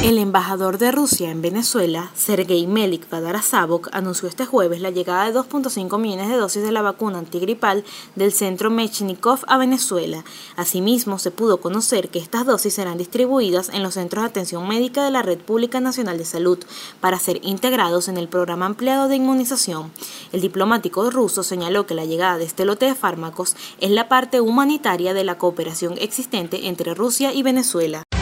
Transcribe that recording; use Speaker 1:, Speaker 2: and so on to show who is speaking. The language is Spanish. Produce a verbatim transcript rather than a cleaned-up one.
Speaker 1: El embajador de Rusia en Venezuela, Sergei Melik-Badarasabok, anunció este jueves la llegada de dos punto cinco millones de dosis de la vacuna antigripal del Centro Mechnikov a Venezuela. Asimismo, se pudo conocer que estas dosis serán distribuidas en los centros de atención médica de la Red Pública Nacional de Salud para ser integrados en el programa ampliado de inmunización. El diplomático ruso señaló que la llegada de este lote de fármacos es la parte humanitaria de la cooperación existente entre Rusia y Venezuela.